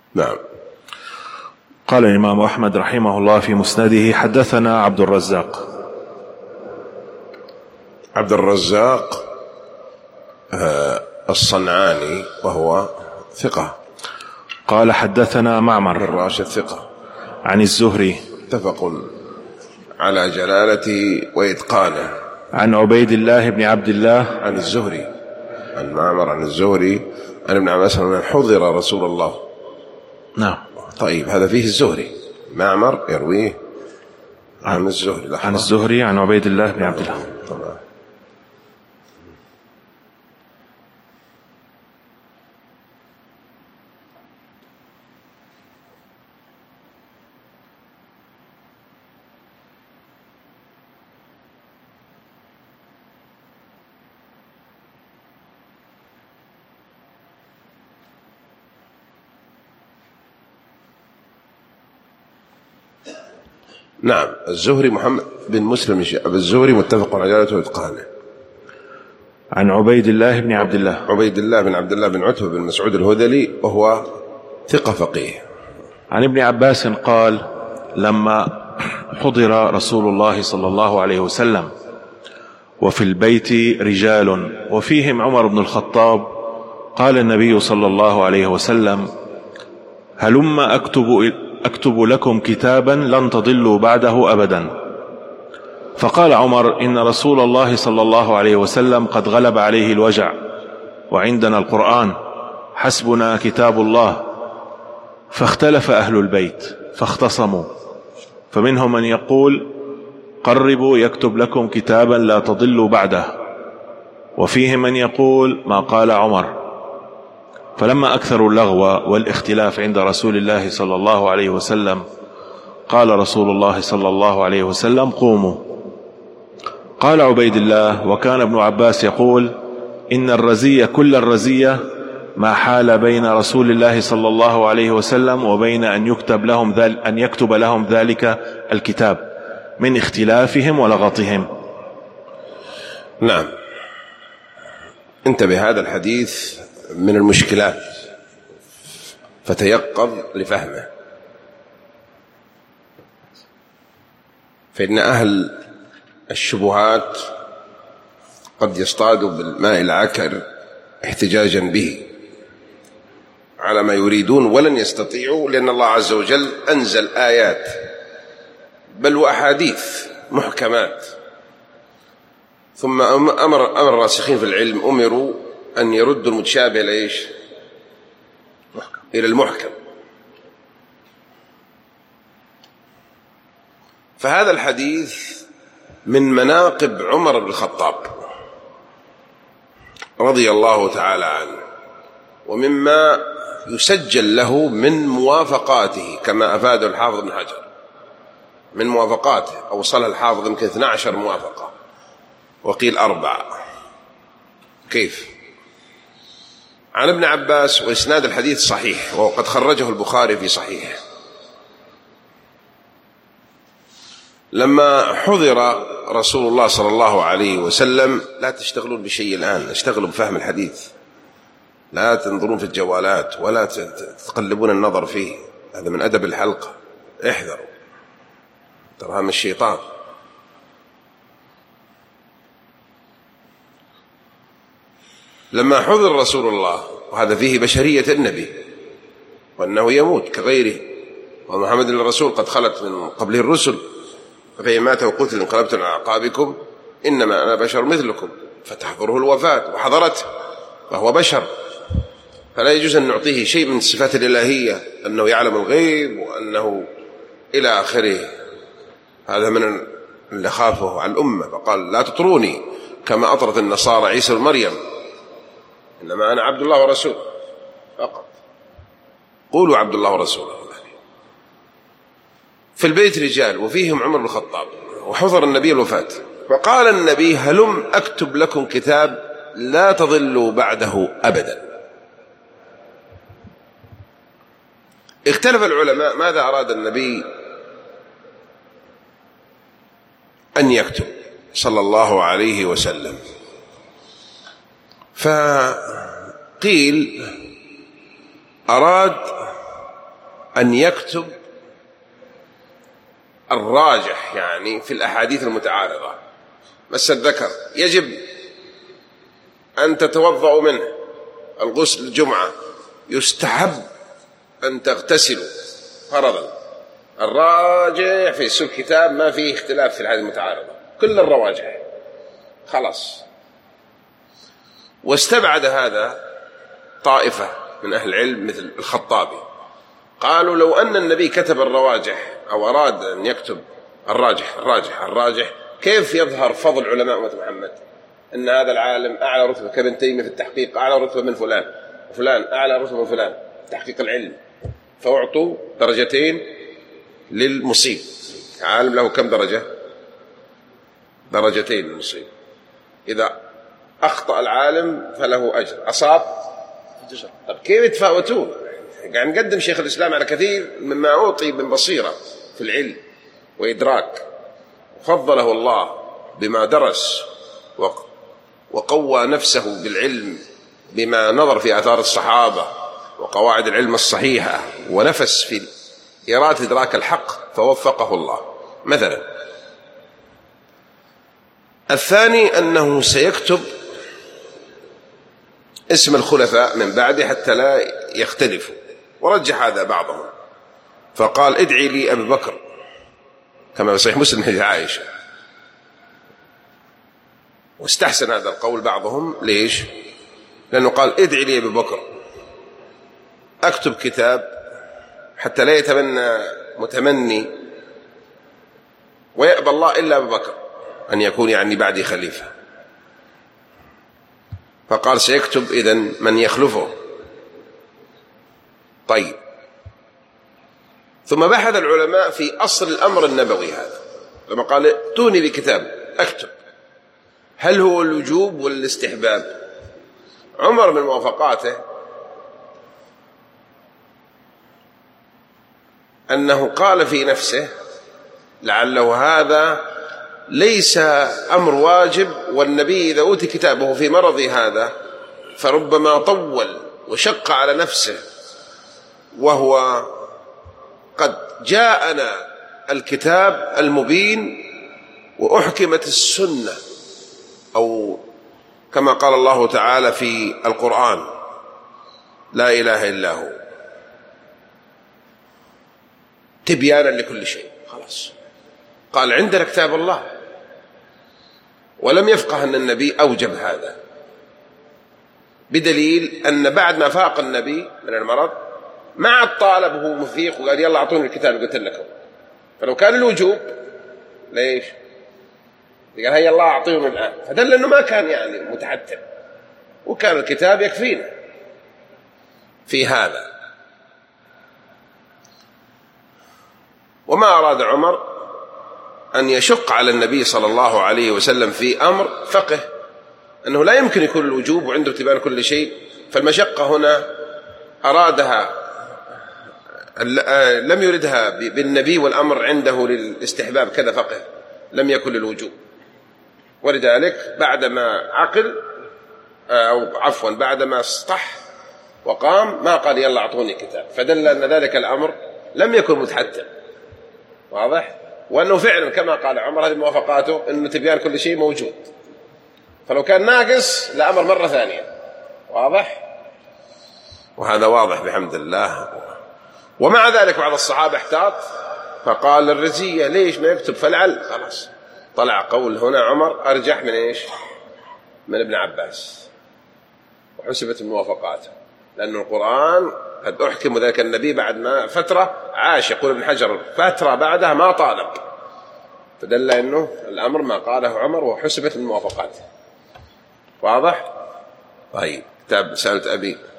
نعم. قال الإمام أحمد رحمه الله في مسنده: حدثنا عبد الرزاق. عبد الرزاق الصنعاني وهو ثقة. قال: حدثنا معمر بن راشد ثقة عن الزهري، متفق على جلالته وإتقانه، عن عبيد الله بن عبد الله عن الزهري، عن معمر عن الزهري عن ابن عباس أنه حضر رسول الله. نعم. طيب، هذا فيه الزهري، معمر يرويه عن الزهري، عن الزهري عن عبيد الله بن عبد الله. طبعا. نعم. الزهري محمد بن مسلم الزهري متفق على جلالته وإتقانه. عن عبيد الله بن عبد الله، عبيد الله بن عبد الله بن عتبة بن مسعود الهذلي وهو ثقة فقيه. عن ابن عباس قال: لما حضر رسول الله صلى الله عليه وسلم وفي البيت رجال وفيهم عمر بن الخطاب، قال النبي صلى الله عليه وسلم: هلم أكتب لكم كتابا لن تضلوا بعده أبدا. فقال عمر: إن رسول الله صلى الله عليه وسلم قد غلب عليه الوجع وعندنا القرآن، حسبنا كتاب الله. فاختلف أهل البيت فاختصموا، فمنهم من يقول: قربوا يكتب لكم كتابا لا تضلوا بعده، وفيهم من يقول ما قال عمر. فلما أكثروا اللغو والاختلاف عند رسول الله صلى الله عليه وسلم، قال رسول الله صلى الله عليه وسلم: قوموا. قال عبيد الله: وكان ابن عباس يقول: إن الرزية كل الرزية ما حال بين رسول الله صلى الله عليه وسلم وبين أن يكتب لهم ذلك الكتاب من اختلافهم ولغطهم. نعم. انتبه، هذا الحديث من المشكلات، فتيقظ لفهمه، فإن أهل الشبهات قد يصطادوا بالماء العكر احتجاجا به على ما يريدون، ولن يستطيعوا، لأن الله عز وجل أنزل آيات بل وأحاديث محكمات، ثم أمر الراسخين في العلم أمروا أن يردوا المتشابه إلى المحكم. فهذا الحديث من مناقب عمر بن الخطاب رضي الله تعالى عنه، ومما يسجل له من موافقاته، كما أفاده الحافظ بن حجر من موافقاته، أوصلها الحافظ يمكن 12 موافقة وقيل 4. كيف؟ عن ابن عباس، وإسناد الحديث صحيح وقد خرجه البخاري في صحيحه: لما حضر رسول الله صلى الله عليه وسلم، لا تشتغلون بشيء الآن، اشتغلوا بفهم الحديث، لا تنظرون في الجوالات ولا تقلبون النظر فيه، هذا من أدب الحلقة، احذروا، ترى من الشيطان. لما حضر رسول الله، وهذا فيه بشرية النبي وأنه يموت كغيره، ومحمد الرسول قد خلت من قبله الرسل، فإن مات وقتل انقلبتم على أعقابكم إنما أنا بشر مثلكم، فتحضره الوفاة وحضرته، فهو بشر، فلا يجوز أن نعطيه شيء من الصفات الإلهية، أنه يعلم الغيب وأنه إلى آخره. هذا من اللي خافه على الأمة، فقال: لا تطروني كما أطرت النصارى عيسى ومريم، إنما أنا عبد الله ورسوله فقط، قولوا عبد الله ورسوله. في البيت رجال وفيهم عمر بن الخطاب، وحضر النبي الوفاة، فقال النبي: هلم أكتب لكم كتاب لا تضلوا بعده أبدا. اختلف العلماء ماذا أراد النبي أن يكتب صلى الله عليه وسلم، فقيل أراد أن يكتب الراجح يعني في الأحاديث المتعارضة. مس الذكر يجب أن تتوضأ منه، الغسل الجمعة يستحب أن تغتسلوا فرضا، الراجح في الكتاب ما فيه اختلاف في الأحاديث المتعارضة، كل الرواجح خلاص. واستبعد هذا طائفة من أهل العلم مثل الخطابي، قالوا لو أن النبي كتب الرواجح أو أراد أن يكتب الراجح كيف يظهر فضل علماء أمة محمد؟ أن هذا العالم أعلى رتبة كابن تيمية في التحقيق، أعلى رتبة من فلان وفلان أعلى رتبة من فلان تحقيق العلم، فأعطوا درجتين للمصيب. عالم له كم درجة؟ درجتين للمصيب. إذا أخطأ العالم فله أجر، أصاب. طب كيف يتفاوتون؟ قاعد نقدم شيخ الإسلام على كثير مما أعطي من بصيرة في العلم وإدراك، وفضله الله بما درس وقوى نفسه بالعلم بما نظر في آثار الصحابة وقواعد العلم الصحيحة، ونفس في إرادة إدراك الحق فوفقه الله. مثلا الثاني أنه سيكتب اسم الخلفاء من بعده حتى لا يختلفوا، ورجح هذا بعضهم فقال ادعي لي أبي بكر كما في صحيح مسلم حديث عائشة، واستحسن هذا القول بعضهم. ليش؟ لأنه قال ادعي لي أبي بكر، أكتب كتاب حتى لا يتمنى متمني ويأبى الله إلا أبي بكر أن يكون يعني بعدي خليفة، فقال سيكتب إذن من يخلفه. طيب، ثم بحث العلماء في أصل الأمر النبوي هذا، لما قال ائتوني بكتاب أكتب، هل هو الوجوب ولا الاستحباب؟ عمر من موافقاته أنه قال في نفسه لعله هذا ليس أمر واجب، والنبي إذا أوتي كتابه في مرض هذا فربما طول وشق على نفسه، وهو قد جاءنا الكتاب المبين وأحكمت السنة، أو كما قال الله تعالى في القرآن لا إله إلا هو تبيانا لكل شيء. خلاص قال عندنا كتاب الله، ولم يفقه أن النبي أوجب هذا، بدليل أن بعد ما فاق النبي من المرض ما عاد طالب وهو مفيق وقال يلا أعطوني الكتاب قلت لكم. فلو كان الوجوب ليش؟ قال هيا الله أعطيهم الآن، فدل أنه ما كان يعني متحتم، وكان الكتاب يكفينا في هذا. وما أراد عمر أن يشق على النبي صلى الله عليه وسلم في أمر فقه، أنه لا يمكن يكون الوجوب وعنده تبان كل شيء، فالمشقة هنا أرادها لم يردها بالنبي، والأمر عنده للاستحباب كذا فقه، لم يكن للوجوب. ولذلك بعدما عقل أو عفوا بعدما اصطح وقام ما قال يلا أعطوني كتاب، فدل أن ذلك الأمر لم يكن متحتم. واضح؟ وأنه فعلا كما قال عمر هذه موافقاته أنه تبيان كل شيء موجود، فلو كان ناقص لأمر مرة ثانية. واضح؟ وهذا واضح بحمد الله. ومع ذلك بعض الصحابة احتاط فقال الرزية ليش ما يكتب فلعل. خلاص طلع قول هنا عمر أرجح من إيش؟ من ابن عباس، وحسبت الموافقات، لأن القرآن قد أحكم ذلك النبي بعد ما فترة عاش. يقول ابن حجر فترة بعدها ما طالب، فدل أنه الأمر ما قاله عمر وحسبت الموافقات. واضح؟ طيب، كتاب سألت أبي